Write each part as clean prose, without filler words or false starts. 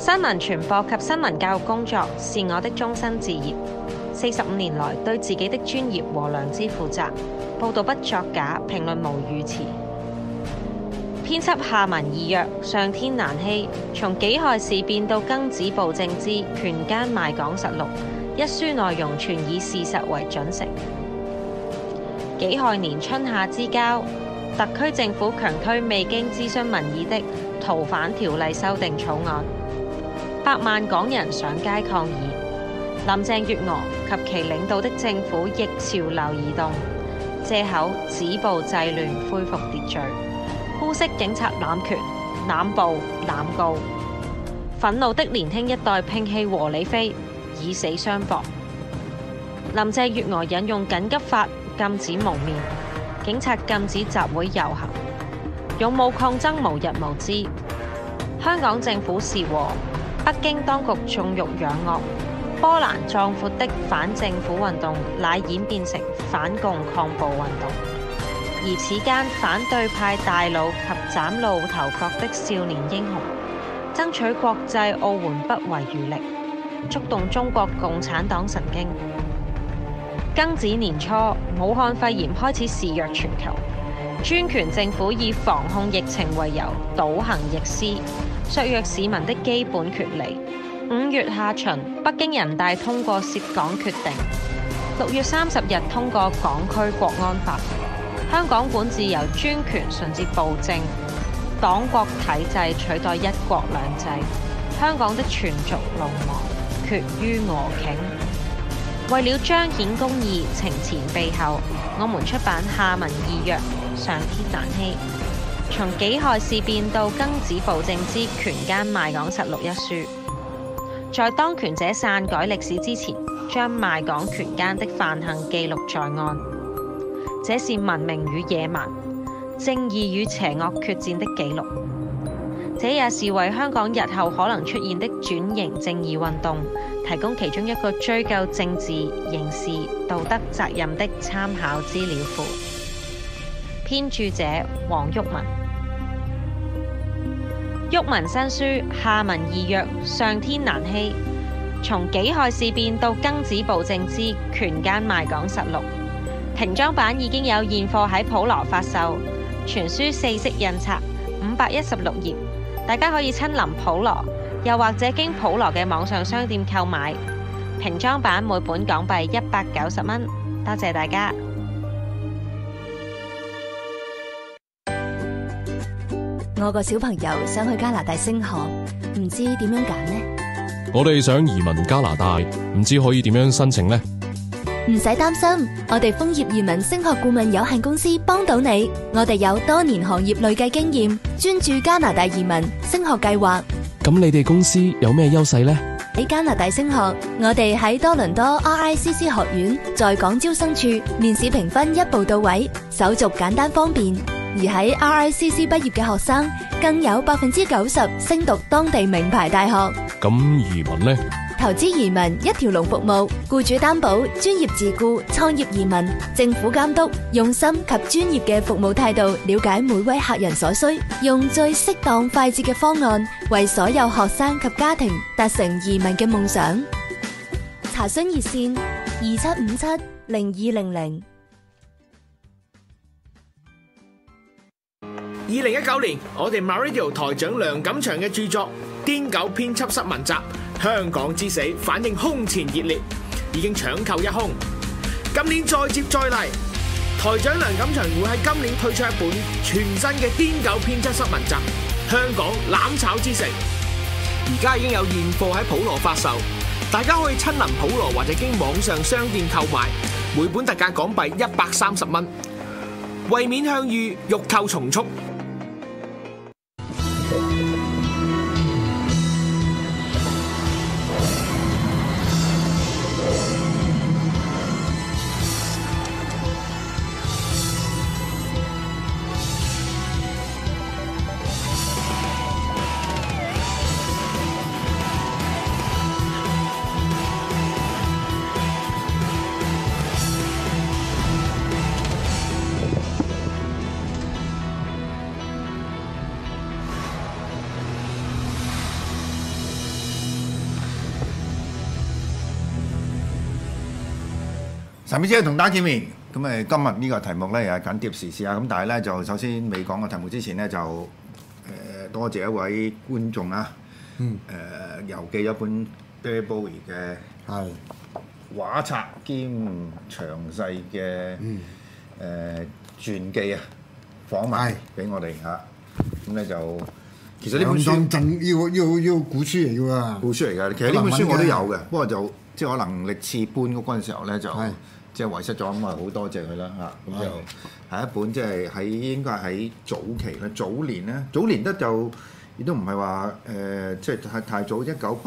新聞傳播及新聞教育工作是我的終身志業。45年來，對自己的專業和良知負責，報導不作假，評論無語詞。編輯下文意約，上天難欺。從己亥事變到庚子暴政之權奸賣港實錄，一書內容全以事實為準繩。己亥年春夏之交，特區政府強推未經諮詢民意的逃犯條例修訂草案，百萬港人上街抗議。林鄭月娥及其領導的政府逆潮流而動，借口止暴制亂恢復秩序，污衊警察濫權、濫暴、濫告。憤怒的年輕一代摒棄和理非，以死相搏。林鄭月娥引用緊急法禁止蒙面，警察禁止集會遊行，勇武抗爭無日無之。香港政府是和，北京當局縱欲養惡。波瀾壯闊的反政府運動乃演變成反共抗暴運動，而此間反對派大佬及嶄露頭角的少年英雄，爭取國際奧援不遺餘力，觸動中國共產黨神經。庚子年初，武漢肺炎開始肆虐全球，專權政府以防控疫情為由，倒行逆施，削弱市民的基本權利。5月下旬，北京人大通過涉港決定；6月30日通過港區國安法。香港管治由專權順至暴政，黨國體制取代一國兩制。香港的全族龍亡，決於俄頃。為了彰顯公義，情前備後，我們出版下文意約，上天難欺。從己亥事變到庚子暴政之權奸賣港實錄一書。在當權者篡改歷史之前，將賣港權奸的犯行記錄在案。這是文明與野蠻、正義與邪惡決戰的記錄。這也是為香港日後可能出現的轉型正義運動提供其中一個追究政治、刑事、道德責任的參考資料庫。編著者黃毓民。毓民新書下文意約，上天難欺。從己亥事變到庚子暴政之權奸賣港實錄，平裝版已經有現貨喺普羅發售，全書4色印刷，516頁，大家可以親臨普羅，又或者經普羅嘅網上商店購買。平裝版每本港幣190蚊，多謝大家。 我個小朋友想去加拿大升學，唔知點樣揀呢？ 我哋想移民加拿大，唔知可以點樣申請呢？ 唔使擔心，我哋楓葉移民升學顧問有限公司幫到你。我哋有多年行業累計經驗，專注加拿大移民升學計劃。 咁你哋公司有咩優勢呢？ 喺加拿大升學，我哋喺多倫多 RICC 學院在港招生處，面試評分一步到位，手續簡單方便。而喺 RICC 畢業嘅學生，更有90%升讀當地名牌大學。 咁移民呢？ 投資移民一條龍服務，僱主擔保、專業自僱、創業移民、政府監督，用心及專業嘅服務態度，了解每位客人所需，用最適當快捷嘅方案，為所有學生及家庭達成移民嘅夢想。查詢熱線27570200。 2019年，我哋 MyRadio 台長梁錦祥嘅著作《癲狗編輯室文集：香港之死》反應空前熱烈，已經搶購一空。今年再接再厲，台長梁錦祥會喺今年推出一本全新嘅《癲狗編輯室文集：香港攬炒之城》，而家已經有現貨喺普羅發售，大家可以親臨普羅或者經網上商店購買，每本特價港幣130蚊，為免向隅，欲購從速。 神秘之夜同大家見面，咁今日呢個題目咧又係緊貼時事啊！咁但係咧就首先未講個題目之前咧就多謝一位觀眾啊，郵寄一本 David Bowie 嘅畫冊兼詳細嘅傳記啊訪問俾我哋嚇，咁咧就其實呢本書要古書嚟㗎喎， 古書嚟㗎。其實呢本書我都有嘅，不過就即係可能歷次搬屋嗰陣時候咧就。即係遺失咗咁啊！好多謝佢啦嚇，咁就係一本即係喺應該係喺早期咧，早年得就亦都唔係話即係太早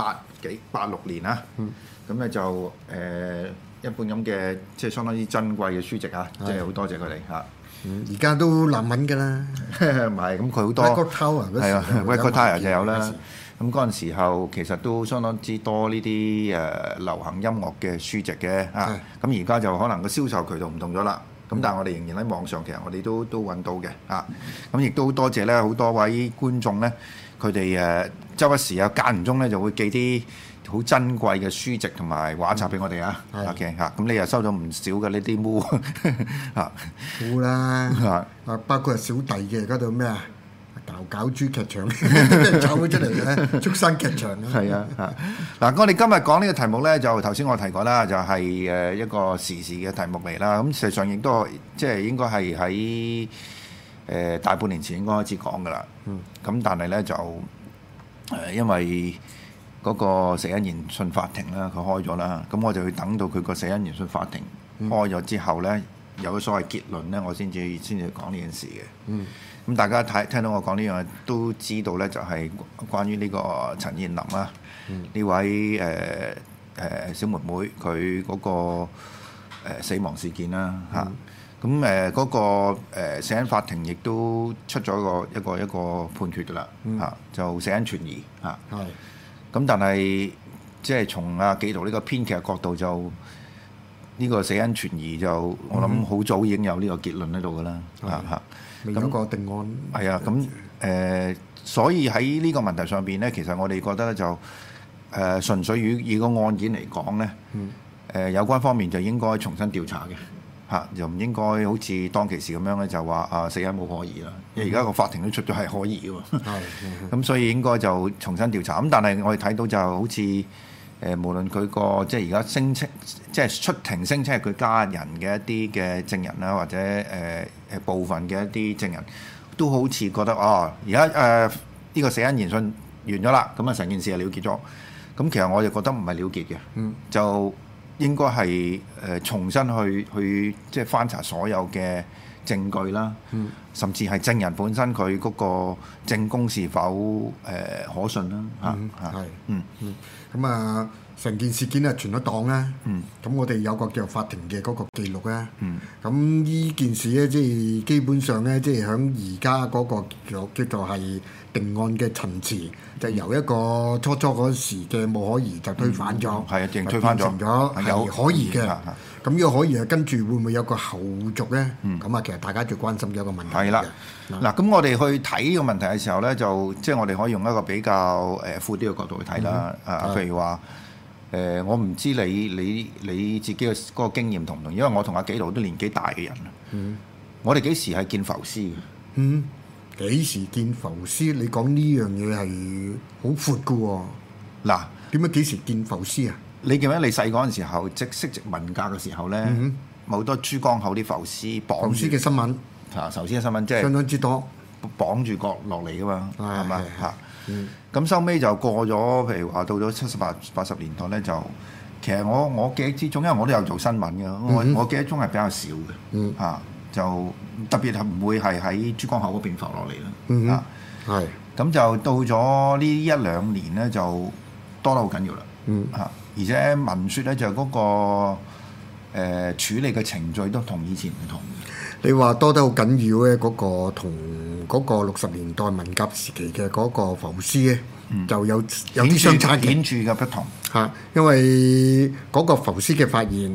，1986年啊，咁咧就一本咁嘅即係相當之珍貴嘅書籍啊，即係好多謝佢哋嚇。 而家都難揾㗎啦， 唔係咁佢好多 Record Tower 嗰時， 係啊 Record Tower 就有啦。咁嗰陣時候其實都相當之多呢啲流行音樂嘅書籍嘅啊，咁而家就可能個銷售渠道唔同咗啦。咁但係我哋仍然喺網上，其實我哋都揾到嘅啊。咁亦都好多謝咧，好多位觀眾咧，佢哋周不時啊間唔中咧就會寄啲好珍貴嘅書籍同埋畫冊俾我哋啊。OK 嚇，咁你又收咗唔少嘅呢啲毛嚇， 好啦，包括係小弟嘅嗰度咩啊？搞豬劇場，走咗出嚟嘅畜生劇場咯。係啊， 嗱，我哋今日講呢個題目咧，就頭先我提過啦，就係一個時事嘅題目嚟啦。咁事實上亦都即係應該係喺大半年前應該開始講噶啦。咁但係咧就因為嗰個死因研訊法庭啦，佢開咗啦，咁我就要等到佢個死因研訊法庭開咗之後咧，有咗所謂結論咧，我先至講呢件事嘅。咁大家聽到我講呢樣都知道咧，就係關於呢個陳彥霖啦，呢位小妹妹佢嗰個死亡事件啦嚇。咁嗰個死因法庭亦都出咗一個判決㗎啦嚇，就死因存疑嚇。咁但係即係從阿紀陶呢個編劇嘅角度，就呢個死因存疑就我諗好早已經有呢個結論喺度㗎啦嚇。 未有個定案。 係啊，咁所以喺呢個問題上邊咧，其實我哋覺得咧就純粹以個案件嚟講咧，有關方面就應該重新調查嘅嚇，就唔應該好似當其時咁樣咧就話死因冇可疑啦。因為而家個法庭都出咗係可疑嘅喎，咁所以應該就重新調查。咁但係我哋睇到就好似無論佢個即係而家聲稱，即係出庭聲稱係佢家人嘅一啲嘅證人啦，或者部分嘅一啲證人，都好似覺得而家呢個死因研訊完咗啦，咁啊成件事係了結咗。咁其實我就覺得唔係了結嘅，就應該係重新去即係翻查所有嘅證據啦，甚至係證人本身佢嗰個證供是否可信啦咁啊，成件事件啊傳咗檔啦。咁我哋有個叫法庭嘅嗰個記錄啦。咁呢件事咧，即係基本上咧，即係響而家嗰個叫做係定案嘅陳詞，就由一個初嗰時嘅冇可疑就推翻咗， 係啊，推翻咗， 變成咗有可疑嘅。咁呢個可疑啊，跟住會唔會有個後續咧？咁啊，其實大家最關心嘅一個問題。 係啦，嗱，咁我哋去睇呢個問題嘅時候咧，就即係我哋可以用一個比較闊啲嘅角度去睇啦。譬如話我唔知你自己嘅嗰個經驗同唔同，因為我同阿紀陶都年紀大嘅人。我哋幾時係見浮屍嘅？ 幾時見浮屍？你講呢樣嘢係好闊㗎喎。嗱，點解幾時見浮屍啊？ 你記唔記得你細嗰陣時候，即息殖民革嘅時候咧，好多珠江口啲浮屍綁住嘅新聞浮屍嘅新聞即係相當之多， 綁住角落嚟㗎嘛，係嘛嚇？咁收尾就過咗，譬如話到咗70、80年代咧，就其實我記憶之中，因為我都有做新聞嘅，我記憶中係比較少嘅嚇，就特別係唔會係喺珠江口嗰邊浮落嚟啦嚇。係咁就到咗呢1、2年咧，就多得好緊要啦嚇。而且聞説咧就嗰個處理嘅程序都同以前唔同。 你話多得好緊要咧，嗰個同嗰個60年代文革時期嘅嗰個浮屍咧，就有啲相差顯著嘅不同嚇。因為嗰個浮屍嘅發現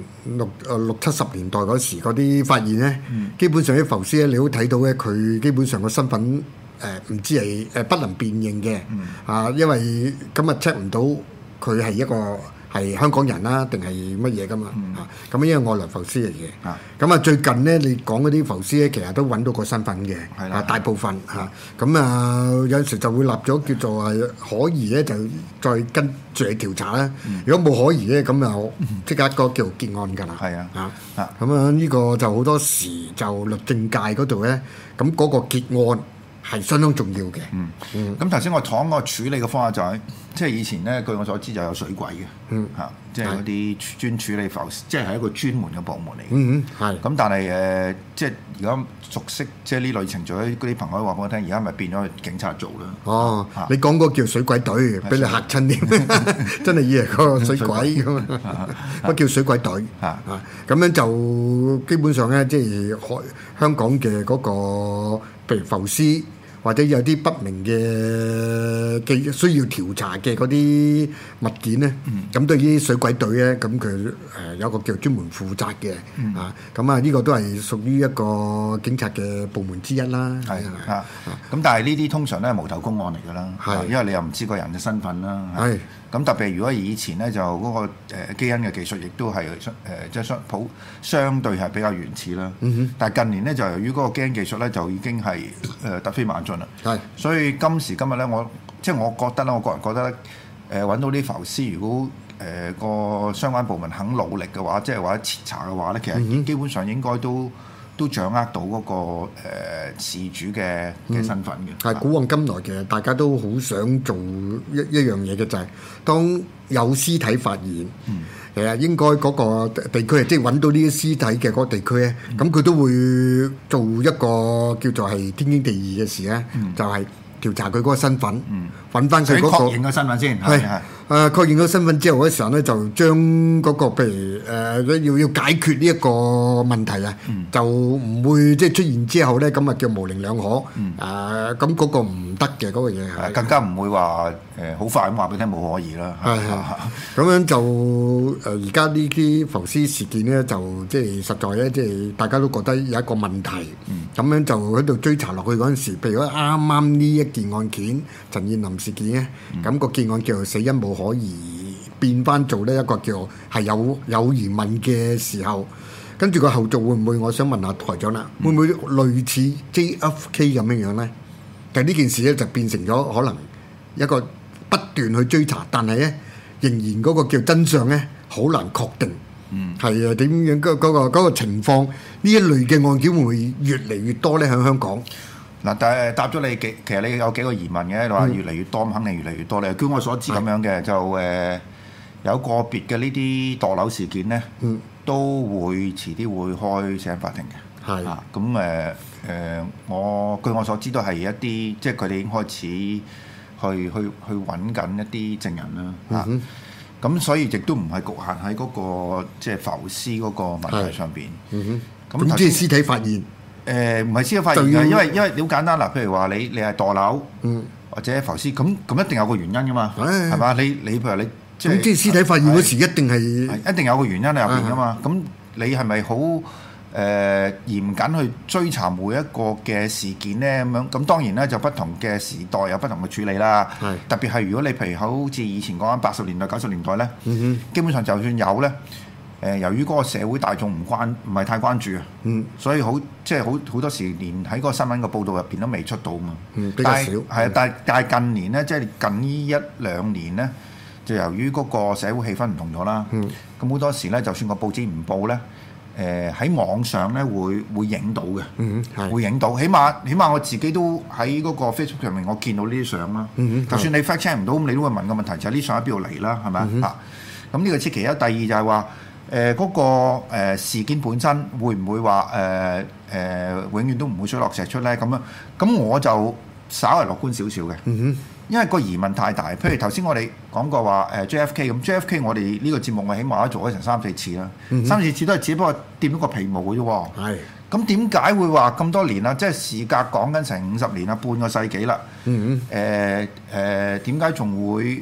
，60、70年代嗰時嗰啲發現咧，基本上啲浮屍咧，你都睇到咧，佢基本上個身份唔知係不能辨認嘅因為今日 check 唔到佢係一個係香港人啦，定係乜嘢噶嘛？咁因為外來浮屍嚟嘅。 啊咁啊，最近咧，你講嗰啲浮屍咧，其實都揾到個身份嘅， 係啦大部分嚇。咁啊，有陣時就會立咗叫做係可疑咧，就再跟住去調查啦。如果冇可疑咧，咁就即刻個叫結案㗎啦。 係啊啊咁啊，呢個就好多時就律政界嗰度咧，咁嗰個結案係相當重要嘅。 咁頭先我講個處理嘅方法就係，即係以前咧據我所知就有水鬼嘅，即係嗰啲專處理浮屍，即係一個專門嘅部門嚟嘅。 係。 咁但係即係而家熟悉即係呢類程序嗰啲朋友話俾我聽，而家咪變咗警察做啦。 哦，你講嗰個叫水鬼隊，俾你嚇親添，真係以為嗰個水鬼咁啊！嗰叫水鬼隊咁樣就基本上咧，即係香港嘅嗰個，譬如浮屍或者有啲不明嘅需要調查嘅嗰啲物件咧，咁對於水鬼隊咧，咁佢有個叫專門負責嘅咁啊呢個都係屬於一個警察嘅部門之一啦。 係咁但係呢啲通常咧係無頭公案嚟㗎啦，因為你又唔知個人嘅身份啦。係咁特別如果以前咧就嗰個基因嘅技術亦都係即係相對係比較原始啦。但係近年咧就由於嗰個基因技術咧就已經係突飛猛進啦。係，所以今時今日咧，我覺得咧，我個人覺得咧，揾到啲浮屍，如果個相關部門肯努力嘅話，即係或者徹查嘅話咧，其實基本上應該都掌握到嗰個事主嘅身份嘅。 係古往今來其實大家都好想做一樣嘢嘅，就係當有屍體發現，其實應該嗰個地區即係揾到呢啲屍體嘅嗰個地區咧，咁佢都會做一個叫做係天經地義嘅事咧，就係調查佢嗰個身份，揾翻佢嗰個確認個身份先。係確認咗身份之後嗰時候咧，就將嗰個譬如要解決呢一個問題啊，就唔會即係出現之後咧，咁啊叫模棱兩可。咁嗰個唔得嘅嗰個嘢係更加唔會話好快咁話俾你聽冇可疑啦。 咁樣就而家呢啲浮屍事件咧，就即係實在咧，即係大家都覺得有一個問題。咁樣就喺度追查落去嗰陣時，譬如啱啱呢一件案件陳彥霖事件咧，咁個件案叫做死因冇可疑，變翻做呢一個叫係有疑問嘅時候，跟住個後續會唔會？我想問下台長啦，會唔會類似 JFK 咁樣樣咧？但係呢件事咧就變成咗可能一個不斷去追查，但係咧仍然嗰個叫真相咧好難確定。係啊，點樣嗰個情況？呢一類嘅案件會唔會越嚟越多咧？喺香港嗱，但係答咗你其實你有幾個疑問嘅，你話越嚟越多，肯定越嚟越多咧。據我所知咁樣嘅，就有個別嘅呢啲墮樓事件咧，都會遲啲會開死因法庭嘅。係咁我據我所知都係一啲即係佢哋已經開始去揾緊一啲證人啦。咁所以亦都唔係局限喺嗰個即係浮屍嗰個問題上邊。 咁即係屍體發現？ 唔係屍體發現嘅，因為好簡單啦。譬如話你係墮樓，或者浮屍，咁一定有個原因噶嘛，係嘛？你譬如你即係屍體發現嗰時一定有個原因喺入邊噶嘛。咁你係咪好嚴謹去追查每一個嘅事件咧？咁樣咁當然咧就不同嘅時代有不同嘅處理啦。特別係如果你譬如好似以前講緊80年代、90年代咧，基本上就算有咧。由於嗰個社會大眾唔係太關注啊，所以即係好多時連喺嗰個新聞嘅報導入邊都未出到嘛。 比較少。 但係近年咧，即係近呢1-2年咧，就由於嗰個社會氣氛唔同咗啦。咁好多時咧，就算個報紙唔報咧，喺網上咧會影到嘅，會影到。起碼我自己都喺嗰個 Facebook 上面，我見到呢啲相啦。就算你 fact check 唔到，咁你都會問個問題，就係呢相喺邊度嚟啦？係咪啊？咁呢個即其一，第二就係話。嗰個事件本身會唔會話永遠都唔會水落石出咧？咁我就稍為樂觀少少嘅，因為個疑問太大。譬如頭先我哋講過話JFK 咁，JFK 我哋呢個節目我起碼都做咗成3-4次啦，3-4次都係只不過掂到個皮毛嘅啫喎。係。咁點解會話咁多年啦？即係時隔講緊成50年啦，半個世紀啦。點解仲會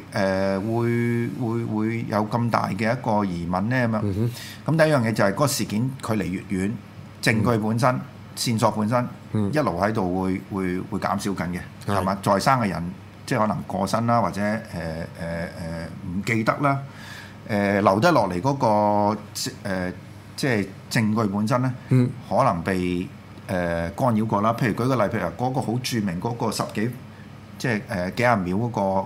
有咁大嘅一個疑問咧？咁樣。咁第一樣嘢就係嗰個事件距離越遠，證據本身、線索本身一路喺度會減少緊嘅，係嘛？在生嘅人即係可能過身啦，或者唔記得啦。 留得落嚟嗰個即係證據本身咧，可能被干擾過啦。譬如舉個例，譬如嗰個好著名嗰個十幾即係幾廿秒嗰個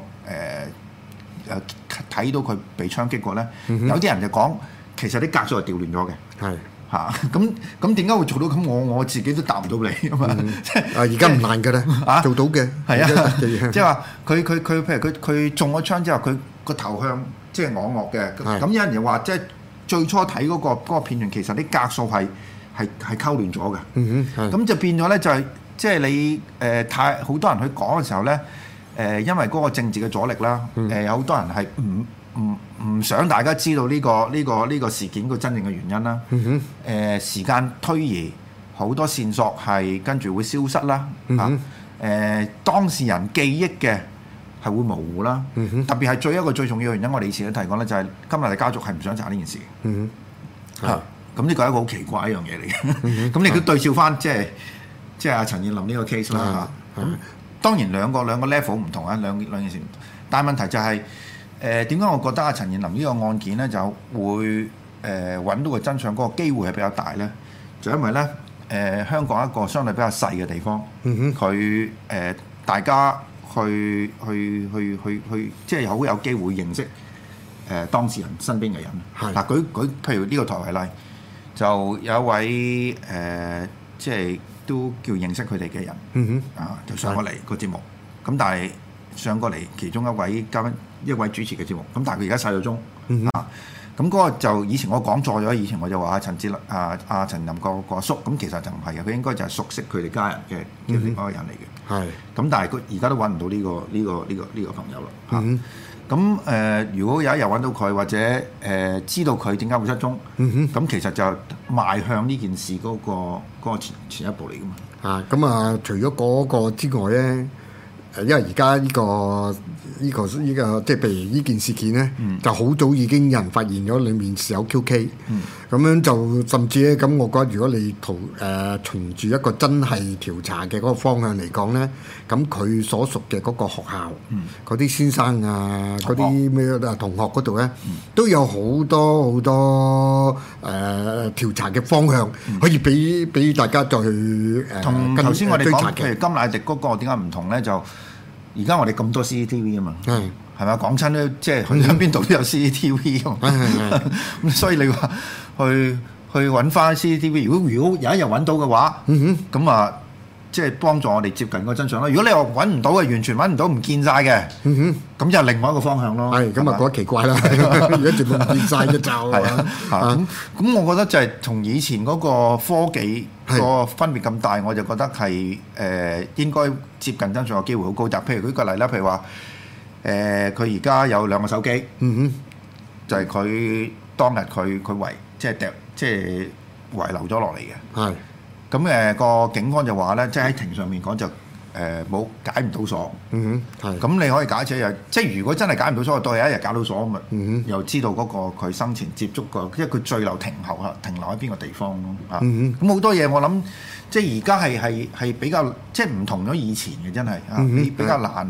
睇到佢被槍擊過咧，有啲人就講其實啲格數係調亂咗嘅。 係。 嚇咁點解會做到咁？我自己都答唔到你啊嘛！ 而家唔難㗎啦，做到嘅係啊，即係話佢譬如佢中咗槍之後，佢個頭向即係我惡嘅。咁有人又話，即係最初睇嗰個片段，其實啲格數係溝亂咗嘅。咁就變咗咧，就係即係你太好多人去講嘅時候咧，因為嗰個政治嘅阻力啦，有好多人係唔想大家知道呢個事件個真正嘅原因啦。時間推移，好多線索係跟住會消失啦。當事人記憶嘅係會模糊啦。特別係一個最重要嘅原因，我哋以前都提過咧，就係今日嘅家族係唔想查呢件事。咁呢個係一個好奇怪一樣嘢嚟嘅。咁你都對照翻即係阿陳彥霖呢個 case 啦。當然兩個 level 唔同啊，兩件事。但係問題就係點解我覺得阿陳彥霖呢個案件咧就會揾到個真相嗰個機會係比較大咧？就因為咧香港一個相對比較細嘅地方，佢大家去即係好有機會認識當事人身邊嘅人。嗱，舉譬如呢個台為例，就有一位即係都叫認識佢哋嘅人，就上過嚟個節目。咁但係上過嚟其中一位嘉賓，一位主持嘅節目。咁但係佢而家細咗鐘。咁嗰個就以前我講錯咗，以前我就話阿陳彥霖個阿叔，咁其實就唔係嘅，佢應該就係熟悉佢哋家人嘅另外一個人嚟嘅。係。咁但係佢而家都揾唔到呢個朋友啦。咁如果有一日揾到佢，或者知道佢點解會失蹤，咁其實就邁向呢件事嗰個前一步嚟噶嘛。 咁除咗嗰個之外咧，因為而家呢個即係譬如呢件事件咧，就好早已經有人發現咗裡面是有 QK，咁樣就甚至咧，咁我覺得如果你循住一個真係調查嘅嗰個方向嚟講咧，咁佢所屬嘅嗰個學校，嗰啲先生啊，嗰啲咩同學嗰度咧，都有好多調查嘅方向，可以俾大家再去同頭先我哋講，譬如甘迺迪嗰個點解唔同咧？就而家我哋咁多 CCTV 啊嘛，係咪講親咧？即係去喺邊度都有 CCTV 㗎嘛，咁所以你話去揾翻 CCTV，如果有一日揾到嘅話，咁即係幫助我哋接近個真相啦。如果你話揾唔到嘅，完全揾唔到，唔見晒嘅，咁就另外一個方向咯。係咁覺得奇怪啦，如果全部唔見晒嘅就咁我覺得就係同以前嗰個科技個分別咁大，我就覺得係應該接近真相嘅機會好高。就譬如舉個例啦，譬如話佢而家有2個手機，就係佢當日佢遺即係遺留咗落嚟嘅。係。咁個警方就話咧，即係喺庭上面講就冇解唔到鎖。咁你可以假設即係如果真係解唔到鎖，到有一日解到鎖咁又知道嗰個佢生前接觸過，因為佢最留停留喺邊個地方咯。咁好多嘢我諗，即係而家係比較即係唔同咗以前嘅，真係比較難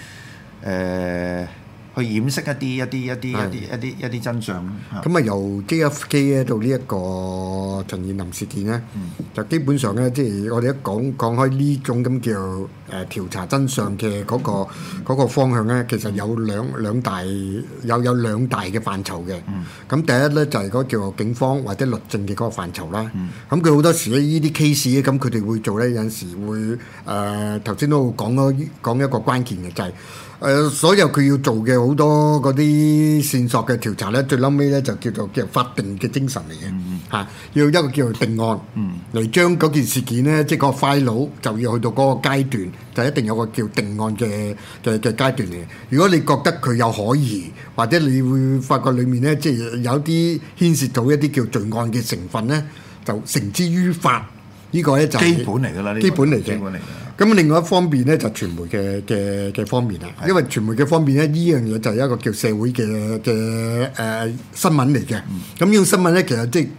去掩飾一啲真相。 咁由 JFK 咧到呢一個陳彥霖事件咧，就基本上咧，即係我哋一講開呢種咁叫調查真相嘅嗰個方向咧，其實有兩大嘅範疇嘅。咁第一咧就係嗰叫警方或者律政嘅嗰個範疇啦。咁佢好多時咧呢啲 case 咧，咁佢哋會做咧，有陣時會頭先都講一個關鍵嘅就係。所有佢要做嘅好多嗰啲線索嘅調查咧，最撚尾咧就叫做法定嘅精神嚟嘅。要一個叫做定案嚟將嗰件事件咧，即係個 file 就要去到嗰個階段，就一定有個叫定案嘅階段嚟嘅。如果你覺得佢有可疑，或者你會發覺裡面咧，即係有啲牽涉到一啲叫罪案嘅成分咧，就繩之於法。呢個咧就係基本嚟㗎啦， 基本嚟嘅。咁另外一方面咧就傳媒嘅方面啦，因為傳媒嘅方面咧，呢樣嘢就係一個叫社會嘅新聞嚟嘅。咁呢個新聞咧其實即係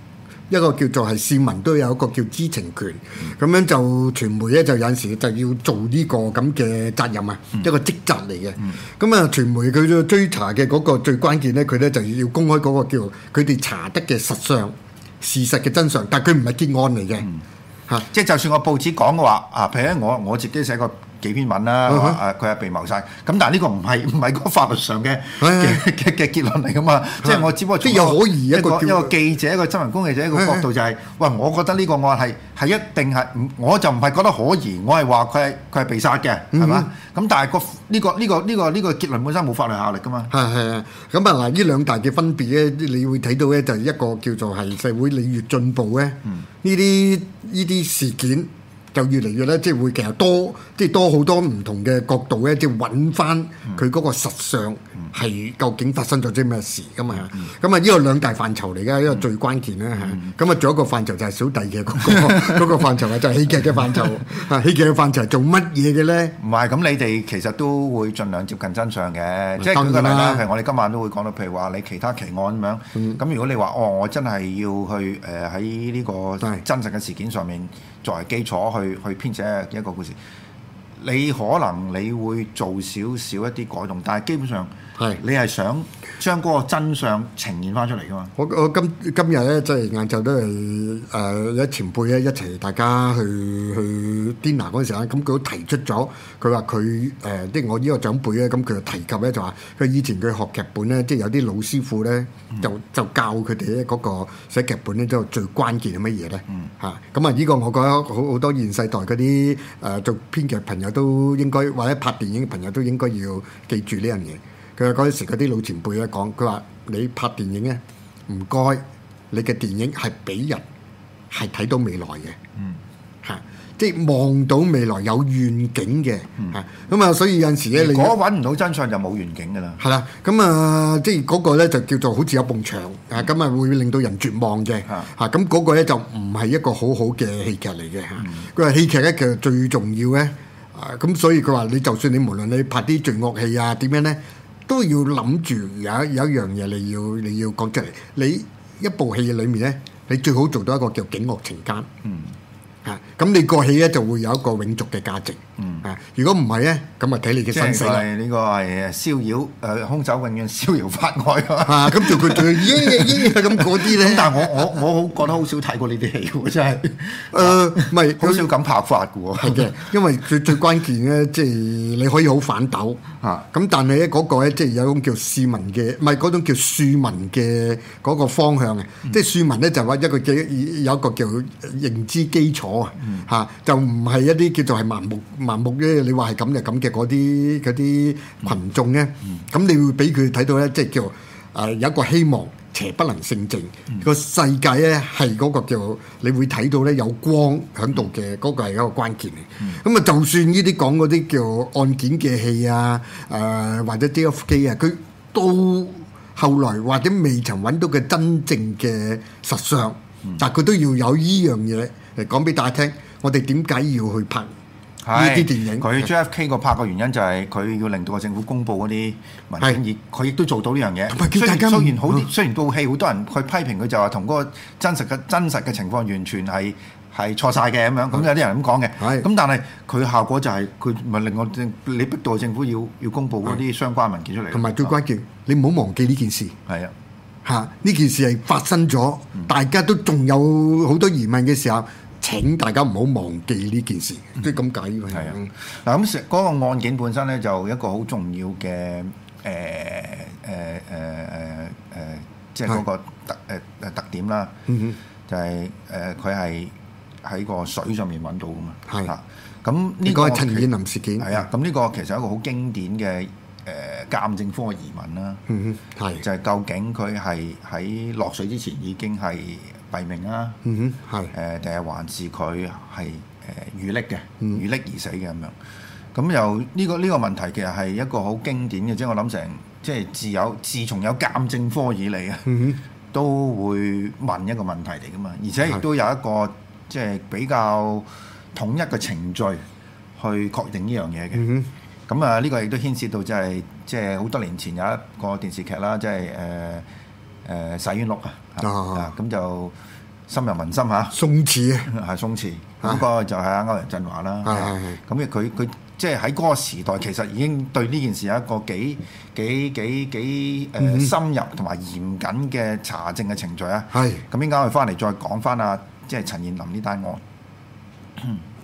一個叫做係市民都有一個叫知情權，咁樣就傳媒咧就有陣時就要做呢個咁嘅責任啊，一個職責嚟嘅。咁啊，傳媒佢要追查嘅嗰個最關鍵咧，佢咧就要公開嗰個叫佢哋查得嘅實相、事實嘅真相，但係佢唔係結案嚟嘅嚇。 即係就算個報紙講嘅話，譬如我自己寫過幾篇文啦，佢係被謀殺，咁但係呢個唔係嗰個法律上嘅結論嚟噶嘛，即係我只不過從有可疑一個記者、一個新聞工作者一個角度就係，喂，我覺得呢個案係一定係，我就唔係覺得可疑，我係話佢係被殺嘅，係嘛？咁但係呢個結論本身冇法律效力噶嘛。 係啊，咁啊嗱，呢兩大嘅分別咧，你會睇到咧，就係一個叫做係社會你越進步咧，呢啲事件就越嚟越咧，即係會其實多好多唔同嘅角度咧，即係揾翻佢嗰個實相係究竟發生咗啲咩事噶嘛？咁啊，呢個兩大範疇嚟㗎，呢個最關鍵啦嚇。咁啊，仲有一個範疇就係小弟嘅嗰個範疇啊，就係戲劇嘅範疇。戲劇嘅範疇係做乜嘢嘅咧？ 唔係咁，你哋其實都會盡量接近真相嘅。即係舉個例啦，譬如我哋今晚都會講到，譬如話你其他奇案咁樣。咁如果你話我真係要去喺呢個真實嘅事件上面作為基礎去編寫一個故事，你可能你會做少少一啲改動，但係基本上你係想將嗰個真相呈現翻出嚟噶嘛？ 我今日咧，即係晏晝都係有前輩咧一齊，大家去 dinner 嗰陣時咧，咁佢都提出咗，佢話佢即係我呢個長輩咧，咁佢就提及咧就話，佢以前佢學劇本咧，即係有啲老師傅咧，就教佢哋咧嗰個寫劇本咧，就最關鍵係乜嘢咧？咁啊呢個我覺得好多現世代嗰啲做編劇朋友都應該，或者拍電影嘅朋友都應該要記住呢樣嘢。佢話嗰陣時嗰啲老前輩咧講，佢話你拍電影咧，唔該，你嘅電影係俾人係睇到未來嘅，即係望到未來有願景嘅，咁啊，所以有陣時咧，你如果揾唔到真相就冇願景㗎啦。 係啦，咁啊，即係嗰個咧就叫做好似有埲牆咁啊會令到人絕望嘅，咁嗰個咧就唔係一個好好嘅戲劇嚟嘅嚇。佢話戲劇咧其實最重要咧，咁所以佢話你就算你無論你拍啲罪惡戲啊點樣咧，都要諗住有一樣嘢你要講出嚟。你一部戲裏面咧，你最好做到一個叫警惡懲奸。咁你個戲咧就會有一個永續嘅價值。如果唔係咧，咁啊睇你嘅身世啦。 呢個係騷擾兇手永遠逍遙法外咁做佢做咁嗰啲咧。 咁但係我覺得好少睇過呢啲戲喎，真係。唔係好少咁拍法嘅喎。 係嘅，因為最關鍵咧，即係你可以好反斗咁但係咧嗰個咧，即係有種叫市民嘅，唔係嗰種叫庶民嘅嗰個方向嘅。即係庶民咧就話一個有一個叫認知基礎就唔係一啲叫做係盲目嘅。你話係咁就咁嘅嗰啲群眾咧，咁你會俾佢睇到咧，即係叫有一個希望，邪不能勝正。個世界咧係嗰個叫你會睇到咧有光喺度嘅，嗰個係一個關鍵嚟。咁啊，就算呢啲講嗰啲叫案件嘅戲啊，或者 DFK 啊，佢到後來或者未曾揾到嘅真正嘅實相，但係佢都要有依樣嘢嚟講俾大家聽。我哋點解要去拍呢啲電影？ 佢 JFK 個拍嘅原因就係佢要令到個政府公佈嗰啲文件，而佢亦都做到呢樣嘢。雖然部戲好多人去批評佢，就話同嗰個真實嘅情況完全係錯晒嘅咁樣。咁有啲人咁講嘅。咁但係佢效果就係佢咪令我你逼到政府要公佈嗰啲相關文件出嚟。同埋最關鍵，你唔好忘記呢件事。 係啊，呢件事係發生咗，大家都仲有好多疑問嘅時候。請大家唔好忘記呢件事，即係咁解。 係啊，嗱咁嗰個案件本身咧，就一個好重要嘅即係嗰個特點啦。就係佢係喺個水上面揾到噶嘛。係咁呢個係陳彥霖事件。 係啊，咁呢個其實係一個好經典嘅鑑證科嘅疑問啦。就係究竟佢係喺落水之前已經係斃命啦，定係還是佢係遇溺嘅，遇溺而死嘅咁樣。咁又呢個問題其實係一個好經典嘅，即係我諗成即係自從有鑑證科以嚟啊，都會問一個問題嚟噶嘛。而且亦都有一個即係比較統一嘅程序去確認呢樣嘢嘅。咁啊，呢個亦都牽涉到即係好多年前有一個電視劇啦，即係洗冤錄啊，咁就深入民心嚇。 宋慈啊， 係宋慈，嗰個就係阿歐陽震華啦。咁佢即係喺嗰個時代，其實已經對呢件事有一個幾深入同埋嚴謹嘅查證嘅程序啊。咁應該我哋翻嚟再講翻啊，即係陳彥霖呢單案。